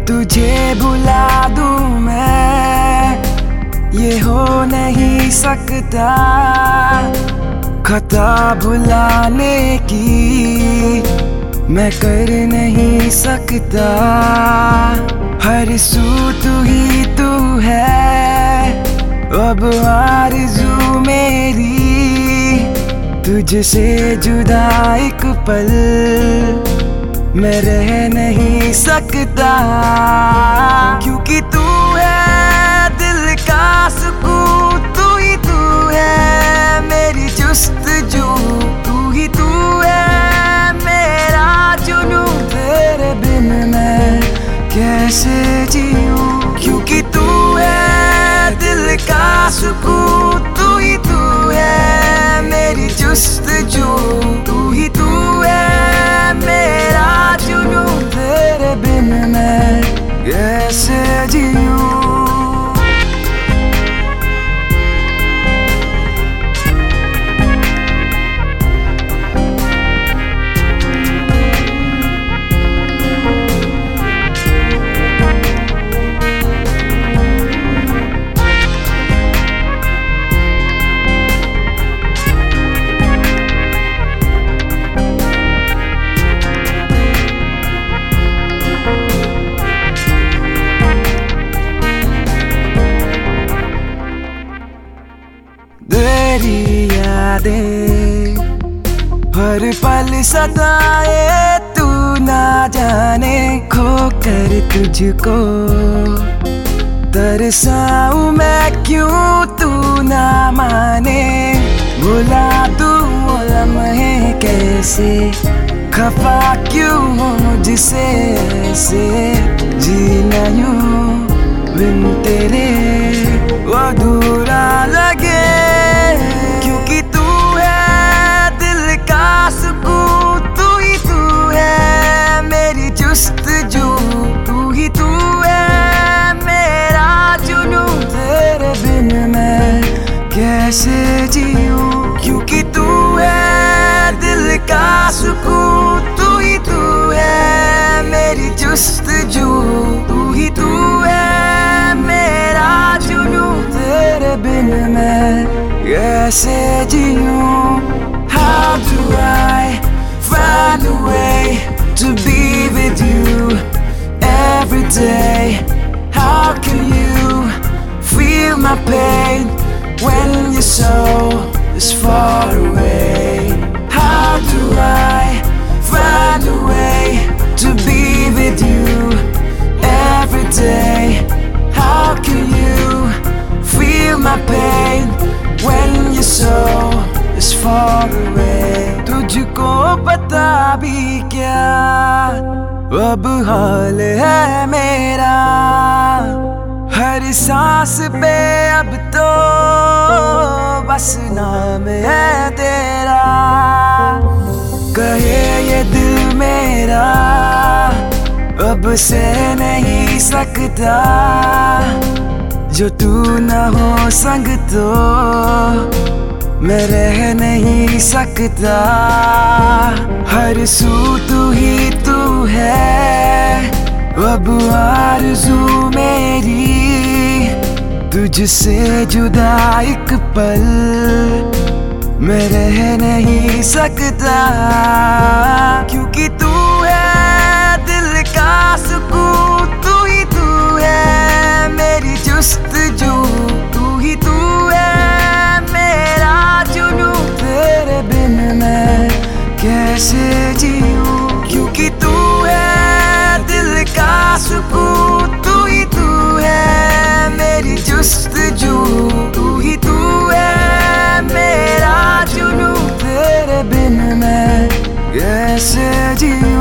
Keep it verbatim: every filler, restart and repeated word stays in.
तुझे भुला दूं मैं, ये हो नहीं सकता। खता भुलाने की मैं कर नहीं सकता। हर सू तू ही तू है, अब आरज़ू मेरी तुझसे जुदा एक पल मैं रह नहीं सकता। क्योंकि तू है दिल का सुकून, तू ही तू है मेरी जुस्तजू, तू ही तू है मेरा जुनून। तेरे बिन मैं कैसे जीऊं? क्योंकि तू है दिल का सुकून, तू ही तू है मेरी जुस्तजू, तू ही तू है मेरा जुनून। तेरे बिन मैं कैसे जीऊं? तेरी यादें हर पल सताए, तू ना जाने खोकर तुझको तरसाऊं मैं क्यों, तू ना माने। भुला दूं वो लम्हे कैसे, खफा क्यों हो मुझसे ऐसे। जीना यूं बिन तेरे वो अधूरा लगे। क्योंकि तू है दिल का सुकून, तू ही तू है मेरी जुस्तजू, तू ही तू है मेरा जुनून। तेरे बिन मैं कैसे जीऊं? क्योंकि तू है दिल का सुकून, तू ही तू है मेरी जुस्तजू, तू ही तू है मेरा जुनून। तेरे बिन मैं कैसे जीऊं? How do I find a way to be with you every day? How can you feel my pain when your soul is far away? How do I find a way to be with you every day? How can you feel my pain when your soul is far away? तुझको पता भी क्या अब हाल है मेरा, हर सांस पे अब तो बस नाम है तेरा। कहे ये दिल मेरा अब सह नहीं सकता, जो तू न हो संग तो मैं रह नहीं सकता। हर सू तू ही तू है, अब आरज़ू मेरी तुझसे जुदा एक पल मैं रह नहीं सकता। क्योंकि तू है दिल का सुकून, तू ही तू है मेरी जुस्तजू, तू ही तू है मेरा जुनून। तेरे बिन मैं कैसे जीऊं? क्योंकि तू है दिल का सुकून, तू ही तू है मेरी जुस्तजू, तू ही तू है मेरा जुनून। तेरे बिन मैं कैसे जीऊं?